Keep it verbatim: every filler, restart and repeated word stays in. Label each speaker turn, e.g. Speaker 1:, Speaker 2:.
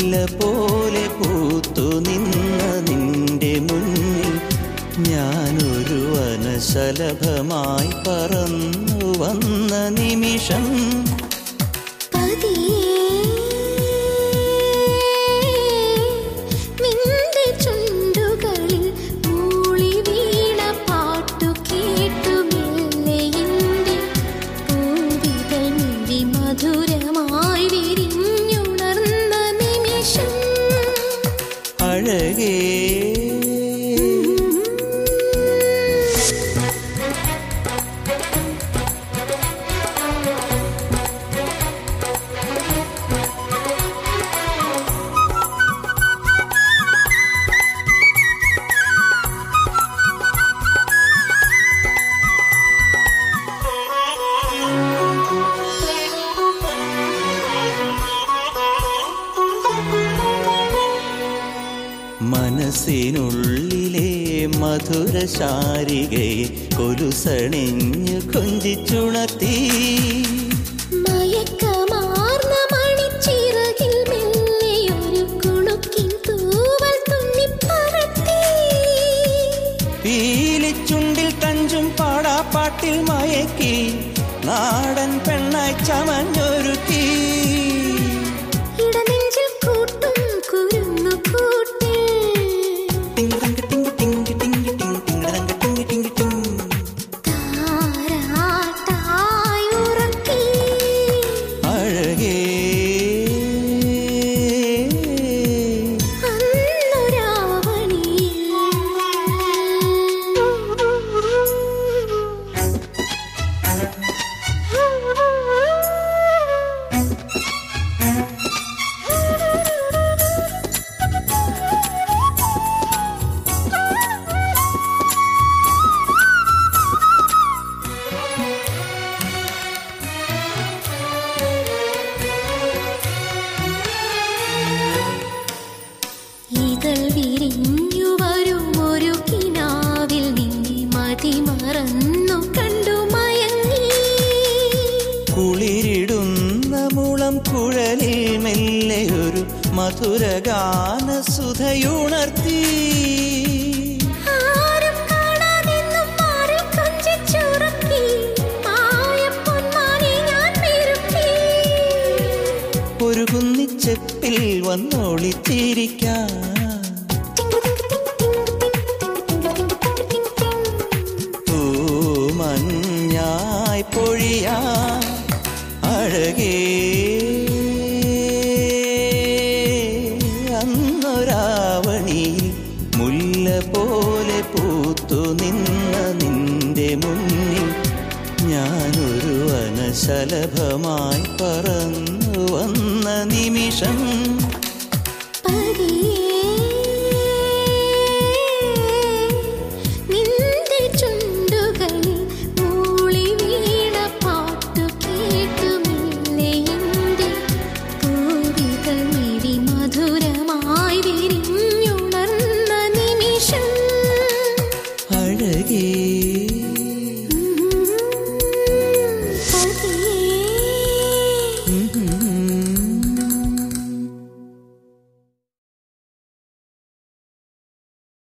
Speaker 1: മുല്ല പോലെ പൂത്തു നിന്ന നിന്റെ മുന്നിൽ ഞാനൊരു വനശലഭമായി പറന്നു വന്ന നിമിഷം അഴകേ മനസ്സിനുള്ളിലെ മധുരശാരികയെ കൊലുസണിഞ്ഞു കൊഞ്ചിച്ചുണർത്തി
Speaker 2: മയക്കമാർന്ന മണിച്ചിറകിൽ മെല്ലെയൊരു കുണുക്കിൻ തൂവൽ തുന്നിപ്പറത്തി
Speaker 1: പീലിച്ചുണ്ടിൽ തഞ്ചും പാടാപ്പാട്ടിൽ മയക്കി നാടൻ പെണ്ണായി ചമഞ്ഞൊരുക്കി
Speaker 2: ഇടനെഞ്ചിൽ കൂട്ടും കുരുന്നു കൂട്ടി വിരിഞ്ഞു വരും ഒരു കിനാവിൽ നിന്നെ മതിമറന്നു കണ്ടു മയങ്ങി
Speaker 1: കുളിരിടുന്ന മുളം കുഴലിൽ മെല്ലെ ഒരു മധുരഗാന സുധയുണർത്തി ഒരു കുന്നിച്ചെപ്പിൽ വന്നോളിച്ചിരിക്കാം മഞ്ഞായി പൊഴിയാ അഴകേ അന്നൊരാവണിയിൽ മുല്ല പോലെ പൂത്തു നിന്ന നിന്റെ മുന്നിൽ ഞാനൊരു വനശലഭമായി പറന്നു വന്ന നിമിഷം
Speaker 2: മധുരമായി വിരിഞ്ഞുണർന്ന നിമിഷം
Speaker 1: അഴകേ